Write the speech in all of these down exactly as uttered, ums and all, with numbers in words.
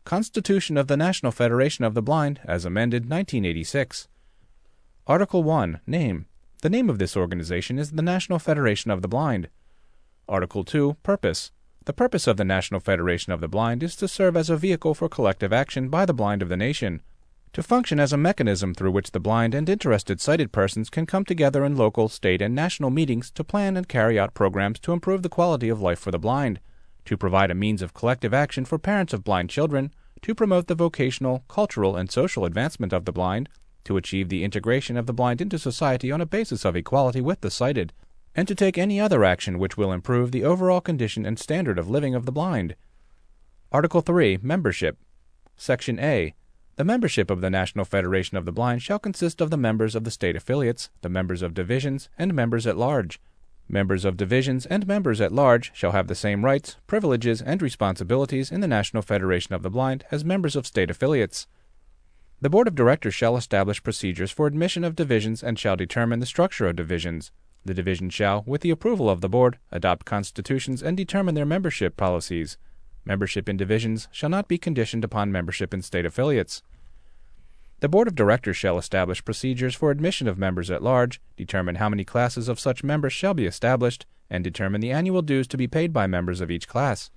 Constitution of the National Federation of the Blind, as amended, nineteen eighty-six. Article one. Name. The name of this organization is the National Federation of the Blind. Article two. Purpose. The purpose of the National Federation of the Blind is to serve as a vehicle for collective action by the blind of the nation, to function as a mechanism through which the blind and interested sighted persons can come together in local, state, and national meetings to plan and carry out programs to improve the quality of life for the blind, to provide a means of collective action for parents of blind children, to promote the vocational, cultural, and social advancement of the blind, to achieve the integration of the blind into society on a basis of equality with the sighted, and to take any other action which will improve the overall condition and standard of living of the blind. Article three. Membership. Section A. The membership of the National Federation of the Blind shall consist of the members of the state affiliates, the members of divisions, and members at large. Members of divisions and members at large shall have the same rights, privileges, and responsibilities in the National Federation of the Blind as members of state affiliates. The Board of Directors shall establish procedures for admission of divisions and shall determine the structure of divisions. The division shall, with the approval of the Board, adopt constitutions and determine their membership policies. Membership in divisions shall not be conditioned upon membership in state affiliates. The Board of Directors shall establish procedures for admission of members at large, determine how many classes of such members shall be established, and determine the annual dues to be paid by members of each class.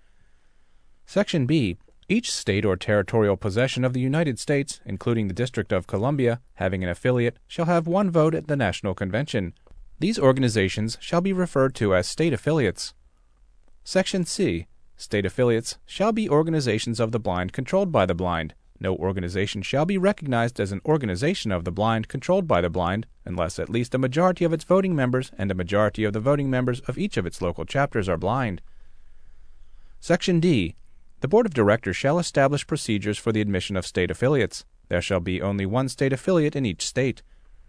Section B. Each state or territorial possession of the United States, including the District of Columbia, having an affiliate, shall have one vote at the National Convention. These organizations shall be referred to as state affiliates. Section C. State affiliates shall be organizations of the blind controlled by the blind. No organization shall be recognized as an organization of the blind controlled by the blind unless at least a majority of its voting members and a majority of the voting members of each of its local chapters are blind. Section D. The Board of Directors shall establish procedures for the admission of state affiliates. There shall be only one state affiliate in each state.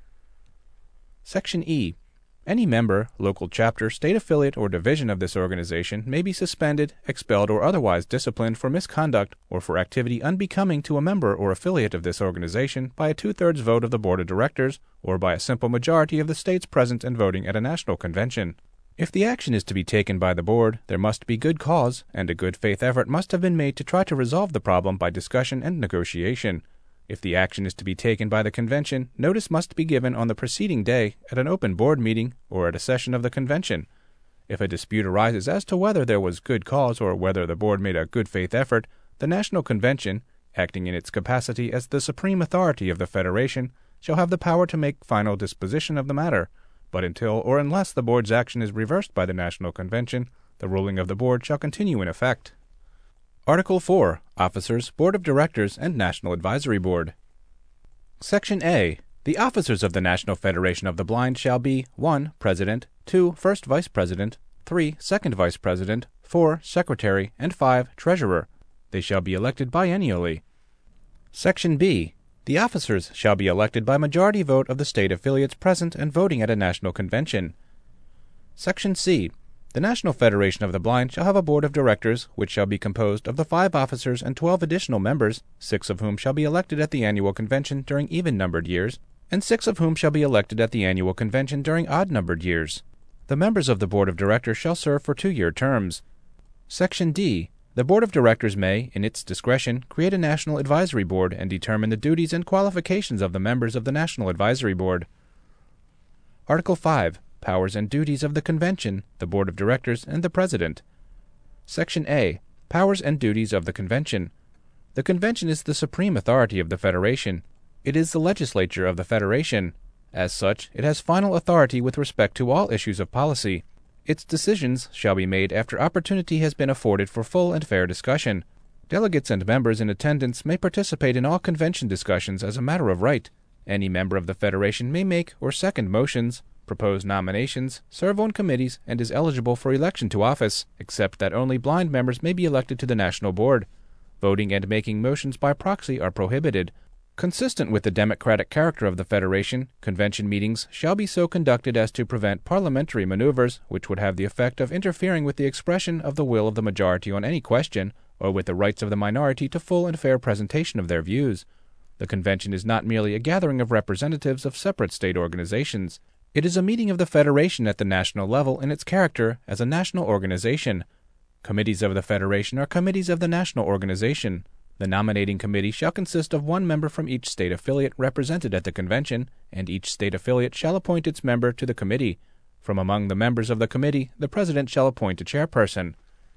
Section E. Any member, local chapter, state affiliate, or division of this organization may be suspended, expelled, or otherwise disciplined for misconduct or for activity unbecoming to a member or affiliate of this organization by a two-thirds vote of the Board of Directors or by a simple majority of the states present and voting at a national convention. If the action is to be taken by the Board, there must be good cause, and a good faith effort must have been made to try to resolve the problem by discussion and negotiation. If the action is to be taken by the convention, notice must be given on the preceding day at an open board meeting or at a session of the convention. If a dispute arises as to whether there was good cause or whether the board made a good faith effort, the National Convention, acting in its capacity as the supreme authority of the Federation, shall have the power to make final disposition of the matter, but until or unless the board's action is reversed by the National Convention, the ruling of the board shall continue in effect. Article four. Officers, Board of Directors, and National Advisory Board. Section A. The officers of the National Federation of the Blind shall be one. President, two. First Vice President, three. Second Vice President, four. Secretary, and five. Treasurer. They shall be elected biennially. Section B. The officers shall be elected by majority vote of the state affiliates present and voting at a national convention. Section C. The National Federation of the Blind shall have a Board of Directors, which shall be composed of the five officers and twelve additional members, six of whom shall be elected at the annual convention during even-numbered years, and six of whom shall be elected at the annual convention during odd-numbered years. The members of the Board of Directors shall serve for two-year terms. Section D. The Board of Directors may, in its discretion, create a National Advisory Board and determine the duties and qualifications of the members of the National Advisory Board. Article five. Powers and duties of the Convention, the Board of Directors, and the President. Section A. Powers and duties of the Convention. The Convention is the supreme authority of the Federation. It is the legislature of the Federation. As such, it has final authority with respect to all issues of policy. Its decisions shall be made after opportunity has been afforded for full and fair discussion. Delegates and members in attendance may participate in all convention discussions as a matter of right. Any member of the Federation may make or second motions, propose nominations, serve on committees, and is eligible for election to office, except that only blind members may be elected to the National Board. Voting and making motions by proxy are prohibited. Consistent with the democratic character of the Federation, convention meetings shall be so conducted as to prevent parliamentary maneuvers which would have the effect of interfering with the expression of the will of the majority on any question, or with the rights of the minority to full and fair presentation of their views. The convention is not merely a gathering of representatives of separate state organizations. It is a meeting of the Federation at the national level in its character as a national organization. Committees of the Federation are committees of the national organization. The nominating committee shall consist of one member from each state affiliate represented at the convention, and each state affiliate shall appoint its member to the committee. From among the members of the committee, the President shall appoint a chairperson.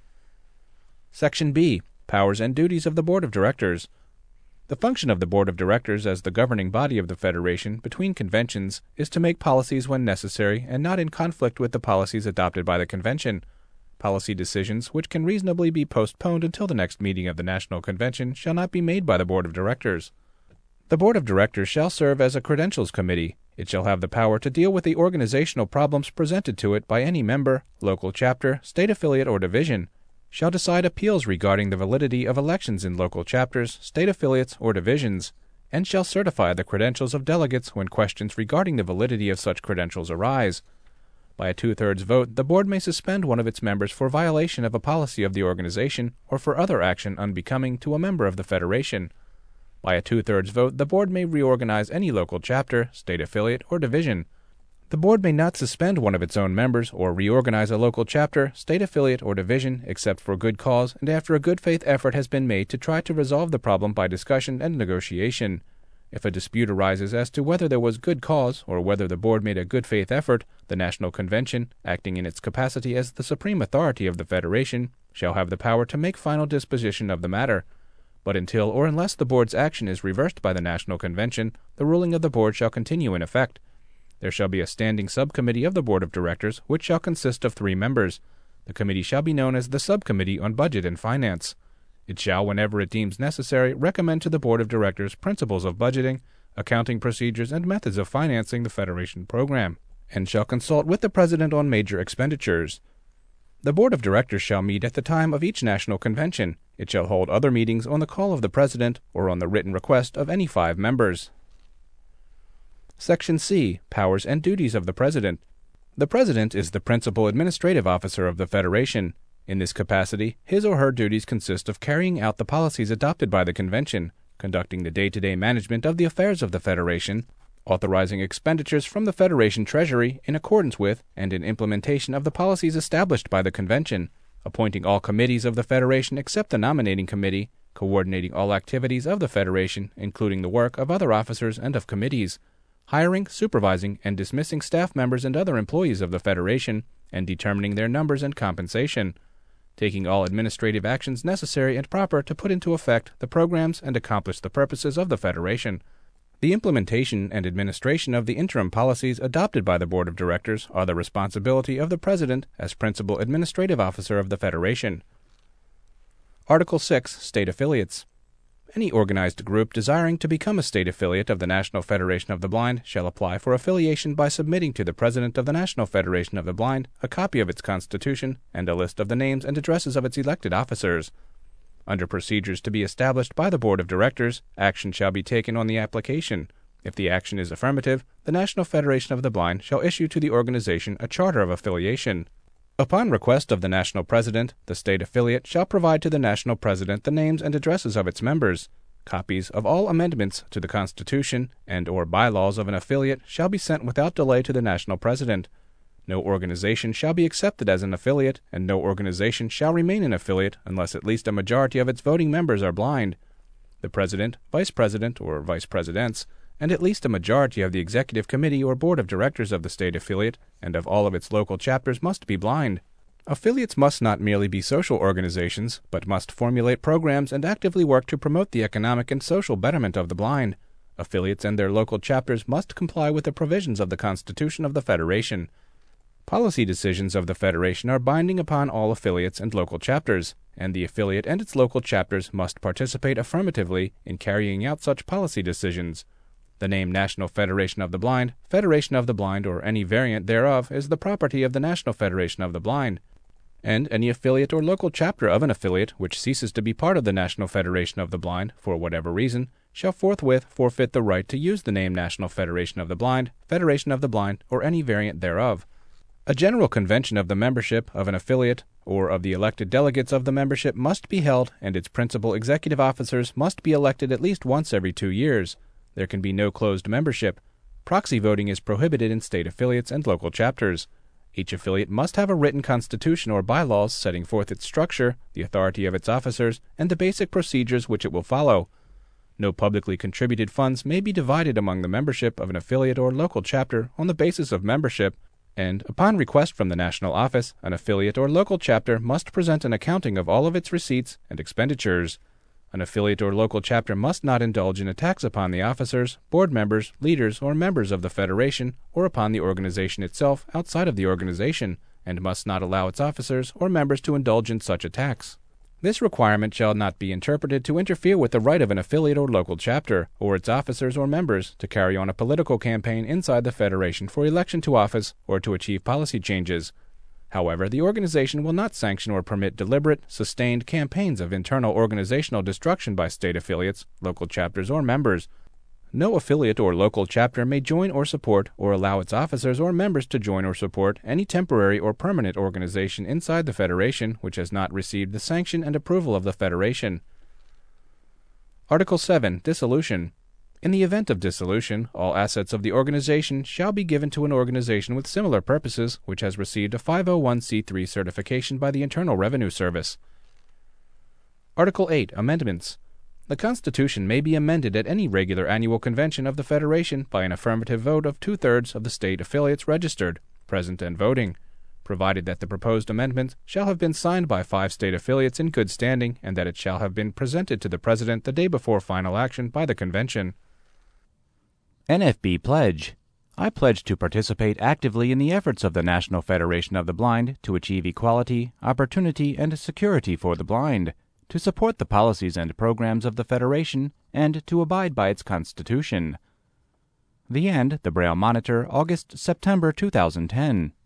Section B. Powers and duties of the Board of Directors. The function of the Board of Directors as the governing body of the Federation between conventions is to make policies when necessary and not in conflict with the policies adopted by the convention. Policy decisions which can reasonably be postponed until the next meeting of the National Convention shall not be made by the Board of Directors. The Board of Directors shall serve as a credentials committee. It shall have the power to deal with the organizational problems presented to it by any member, local chapter, state affiliate, or division, shall decide appeals regarding the validity of elections in local chapters, state affiliates, or divisions, and shall certify the credentials of delegates when questions regarding the validity of such credentials arise. By a two-thirds vote, the Board may suspend one of its members for violation of a policy of the organization or for other action unbecoming to a member of the Federation. By a two-thirds vote, the Board may reorganize any local chapter, state affiliate, or division. The Board may not suspend one of its own members or reorganize a local chapter, state affiliate, or division except for good cause and after a good faith effort has been made to try to resolve the problem by discussion and negotiation. If a dispute arises as to whether there was good cause or whether the Board made a good faith effort, the National Convention, acting in its capacity as the supreme authority of the Federation, shall have the power to make final disposition of the matter. But until or unless the Board's action is reversed by the National Convention, the ruling of the Board shall continue in effect. There shall be a standing subcommittee of the Board of Directors, which shall consist of three members. The committee shall be known as the Subcommittee on Budget and Finance. It shall, whenever it deems necessary, recommend to the Board of Directors principles of budgeting, accounting procedures, and methods of financing the Federation program, and shall consult with the President on major expenditures. The Board of Directors shall meet at the time of each National Convention. It shall hold other meetings on the call of the President or on the written request of any five members. Section C. Powers and duties of the President. The President is the principal administrative officer of the Federation. In this capacity, his or her duties consist of carrying out the policies adopted by the Convention, conducting the day-to-day management of the affairs of the Federation, authorizing expenditures from the Federation Treasury in accordance with and in implementation of the policies established by the Convention, appointing all committees of the Federation except the nominating committee, coordinating all activities of the Federation, including the work of other officers and of committees, hiring, supervising, and dismissing staff members and other employees of the Federation, and determining their numbers and compensation, taking all administrative actions necessary and proper to put into effect the programs and accomplish the purposes of the Federation. The implementation and administration of the interim policies adopted by the Board of Directors are the responsibility of the President as principal administrative officer of the Federation. Article six. State Affiliates. Any organized group desiring to become a state affiliate of the National Federation of the Blind shall apply for affiliation by submitting to the President of the National Federation of the Blind a copy of its constitution and a list of the names and addresses of its elected officers. Under procedures to be established by the Board of Directors, action shall be taken on the application. If the action is affirmative, the National Federation of the Blind shall issue to the organization a charter of affiliation. Upon request of the National President, the state affiliate shall provide to the National President the names and addresses of its members. Copies of all amendments to the Constitution and or bylaws of an affiliate shall be sent without delay to the National President. No organization shall be accepted as an affiliate, and no organization shall remain an affiliate unless at least a majority of its voting members are blind. The President, Vice President, or Vice Presidents, and at least a majority of the Executive Committee or Board of Directors of the state affiliate and of all of its local chapters must be blind. Affiliates must not merely be social organizations, but must formulate programs and actively work to promote the economic and social betterment of the blind. Affiliates and their local chapters must comply with the provisions of the Constitution of the Federation. Policy decisions of the Federation are binding upon all affiliates and local chapters, and the affiliate and its local chapters must participate affirmatively in carrying out such policy decisions. The name National Federation of the Blind, Federation of the Blind, or any variant thereof is the property of the National Federation of the Blind, and any affiliate or local chapter of an affiliate which ceases to be part of the National Federation of the Blind, for whatever reason, shall forthwith forfeit the right to use the name National Federation of the Blind, Federation of the Blind, or any variant thereof. A general convention of the membership of an affiliate or of the elected delegates of the membership must be held, and its principal executive officers must be elected at least once every two years. There can be no closed membership. Proxy voting is prohibited in state affiliates and local chapters. Each affiliate must have a written constitution or bylaws setting forth its structure, the authority of its officers, and the basic procedures which it will follow. No publicly contributed funds may be divided among the membership of an affiliate or local chapter on the basis of membership, and, upon request from the national office, an affiliate or local chapter must present an accounting of all of its receipts and expenditures. An affiliate or local chapter must not indulge in attacks upon the officers, board members, leaders, or members of the federation, or upon the organization itself outside of the organization, and must not allow its officers or members to indulge in such attacks. This requirement shall not be interpreted to interfere with the right of an affiliate or local chapter, or its officers or members, to carry on a political campaign inside the Federation for election to office or to achieve policy changes. However, the organization will not sanction or permit deliberate, sustained campaigns of internal organizational destruction by state affiliates, local chapters, or members. No affiliate or local chapter may join or support, or allow its officers or members to join or support, any temporary or permanent organization inside the Federation which has not received the sanction and approval of the Federation. Article seven. Dissolution. In the event of dissolution, all assets of the organization shall be given to an organization with similar purposes which has received a five oh one c three certification by the Internal Revenue Service. Article eight. Amendments. The Constitution may be amended at any regular annual convention of the Federation by an affirmative vote of two-thirds of the state affiliates registered, present and voting, provided that the proposed amendment shall have been signed by five state affiliates in good standing and that it shall have been presented to the President the day before final action by the convention. N F B Pledge. I pledge to participate actively in the efforts of the National Federation of the Blind to achieve equality, opportunity, and security for the blind, to support the policies and programs of the Federation, and to abide by its Constitution. The End, the Braille Monitor, August September two thousand ten.